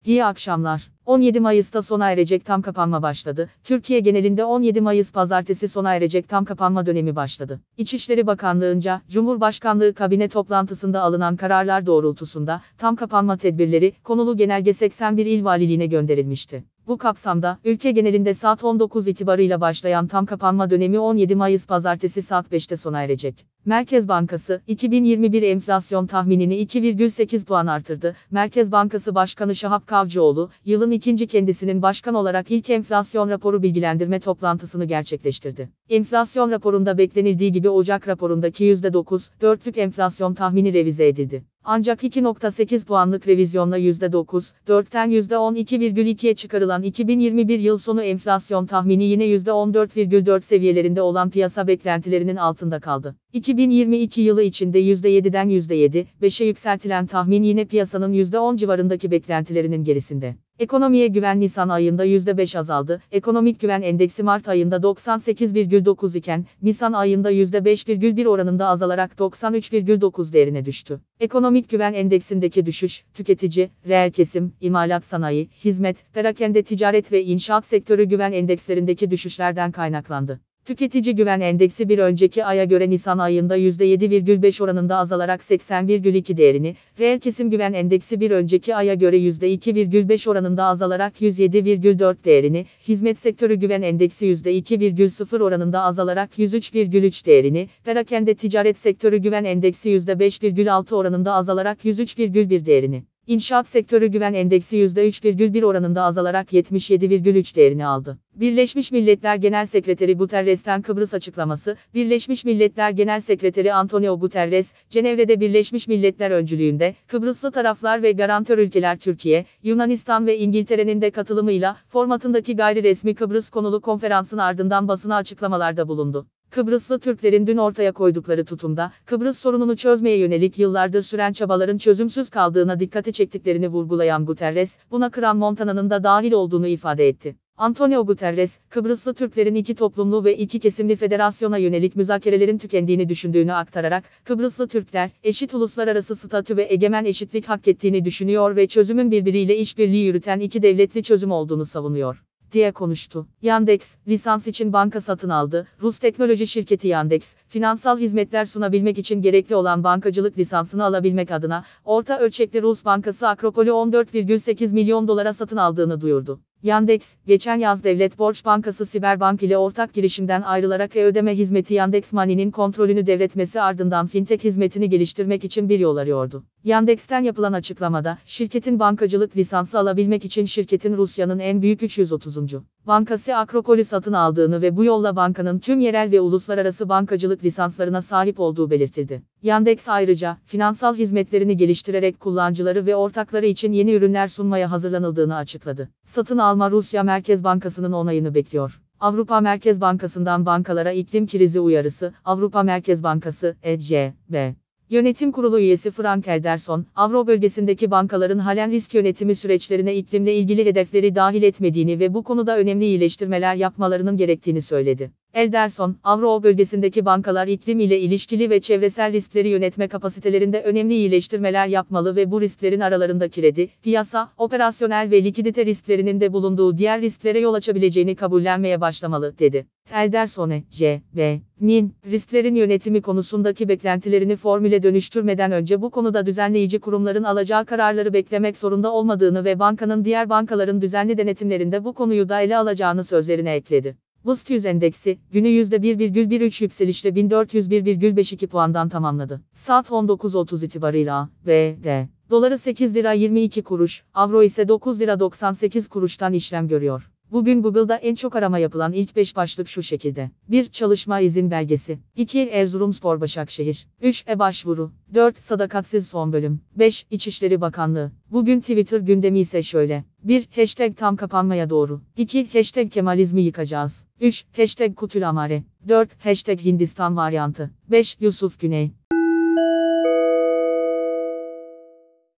İyi akşamlar. 17 Mayıs'ta sona erecek tam kapanma başladı. Türkiye genelinde 17 Mayıs pazartesi sona erecek tam kapanma dönemi başladı. İçişleri Bakanlığı'nca, Cumhurbaşkanlığı kabine toplantısında alınan kararlar doğrultusunda, tam kapanma tedbirleri, konulu genelge 81 il valiliğine gönderilmişti. Bu kapsamda, ülke genelinde saat 19 itibarıyla başlayan tam kapanma dönemi 17 Mayıs pazartesi saat 5'te sona erecek. Merkez Bankası, 2021 enflasyon tahminini 2,8 puan artırdı. Merkez Bankası Başkanı Şahap Kavcıoğlu, yılın ikinci kendisinin başkan olarak ilk enflasyon raporu bilgilendirme toplantısını gerçekleştirdi. Enflasyon raporunda beklenildiği gibi Ocak raporundaki %9,4'lük enflasyon tahmini revize edildi. Ancak 2,8 puanlık revizyonla %9,4'ten %12,2'ye çıkarılan 2021 yıl sonu enflasyon tahmini yine %14,4 seviyelerinde olan piyasa beklentilerinin altında kaldı. 2022 yılı içinde %7'den %7,5'e yükseltilen tahmin yine piyasanın %10 civarındaki beklentilerinin gerisinde. Ekonomiye güven Nisan ayında %5 azaldı. Ekonomik güven endeksi Mart ayında 98,9 iken, Nisan ayında %5,1 oranında azalarak 93,9 değerine düştü. Ekonomik güven endeksindeki düşüş, tüketici, reel kesim, imalat sanayi, hizmet, perakende ticaret ve inşaat sektörü güven endekslerindeki düşüşlerden kaynaklandı. Tüketici güven endeksi bir önceki aya göre Nisan ayında %7,5 oranında azalarak 80,2 değerini, reel kesim güven endeksi bir önceki aya göre %2,5 oranında azalarak 107,4 değerini, hizmet sektörü güven endeksi %2,0 oranında azalarak 103,3 değerini, perakende ticaret sektörü güven endeksi %5,6 oranında azalarak 103,1 değerini. İnşaat sektörü güven endeksi %3,1 oranında azalarak 77,3 değerini aldı. Birleşmiş Milletler Genel Sekreteri Guterres'ten Kıbrıs açıklaması, Birleşmiş Milletler Genel Sekreteri Antonio Guterres, Cenevre'de Birleşmiş Milletler öncülüğünde, Kıbrıslı taraflar ve garantör ülkeler Türkiye, Yunanistan ve İngiltere'nin de katılımıyla, formatındaki gayri resmi Kıbrıs konulu konferansın ardından basına açıklamalarda bulundu. Kıbrıslı Türklerin dün ortaya koydukları tutumda, Kıbrıs sorununu çözmeye yönelik yıllardır süren çabaların çözümsüz kaldığına dikkati çektiklerini vurgulayan Guterres, buna Crans-Montana'nın da dahil olduğunu ifade etti. Antonio Guterres, Kıbrıslı Türklerin iki toplumlu ve iki kesimli federasyona yönelik müzakerelerin tükendiğini düşündüğünü aktararak, Kıbrıslı Türkler, eşit uluslararası statü ve egemen eşitlik hak ettiğini düşünüyor ve çözümün birbiriyle işbirliği yürüten iki devletli çözüm olduğunu savunuyor diye konuştu. Yandex, lisans için banka satın aldı. Rus teknoloji şirketi Yandex, finansal hizmetler sunabilmek için gerekli olan bankacılık lisansını alabilmek adına, orta ölçekli Rus bankası Akropol'ü 14,8 milyon dolara satın aldığını duyurdu. Yandex, geçen yaz Devlet Borç Bankası Siberbank ile ortak girişimden ayrılarak ödeme hizmeti Yandex Money'nin kontrolünü devretmesi ardından fintech hizmetini geliştirmek için bir yol arıyordu. Yandex'ten yapılan açıklamada, şirketin bankacılık lisansı alabilmek için şirketin Rusya'nın en büyük 330. bankası Akropol'ü satın aldığını ve bu yolla bankanın tüm yerel ve uluslararası bankacılık lisanslarına sahip olduğu belirtildi. Yandex ayrıca, finansal hizmetlerini geliştirerek kullanıcıları ve ortakları için yeni ürünler sunmaya hazırlanıldığını açıkladı. Satın alma Rusya Merkez Bankası'nın onayını bekliyor. Avrupa Merkez Bankası'ndan bankalara iklim krizi uyarısı, Avrupa Merkez Bankası, ECB. Yönetim Kurulu üyesi Frank Elderson, Avro bölgesindeki bankaların halen risk yönetimi süreçlerine iklimle ilgili hedefleri dahil etmediğini ve bu konuda önemli iyileştirmeler yapmalarının gerektiğini söyledi. Elderson, Avro bölgesindeki bankalar iklim ile ilişkili ve çevresel riskleri yönetme kapasitelerinde önemli iyileştirmeler yapmalı ve bu risklerin aralarında kredi, piyasa, operasyonel ve likidite risklerinin de bulunduğu diğer risklere yol açabileceğini kabullenmeye başlamalı, dedi. Elderson, ECB'nin risklerin yönetimi konusundaki beklentilerini formüle dönüştürmeden önce bu konuda düzenleyici kurumların alacağı kararları beklemek zorunda olmadığını ve bankanın diğer bankaların düzenli denetimlerinde bu konuyu da ele alacağını sözlerine ekledi. BIST 100 endeksi, günü %1,13 yükselişle 1401,52 puandan tamamladı. Saat 19.30 itibarıyla, ABD doları 8 lira 22 kuruş, avro ise 9 lira 98 kuruştan işlem görüyor. Bugün Google'da en çok arama yapılan ilk 5 başlık şu şekilde. 1. Çalışma izin belgesi. 2. Erzurumspor Başakşehir. 3. E-başvuru. 4. Sadakatsiz son bölüm. 5. İçişleri Bakanlığı. Bugün Twitter gündemi ise şöyle. 1. Hashtag tam kapanmaya doğru. 2. Hashtag Kemalizmi yıkacağız. 3. Hashtag Kutül Amare. 4. Hashtag Hindistan varyantı. 5. Yusuf Güney.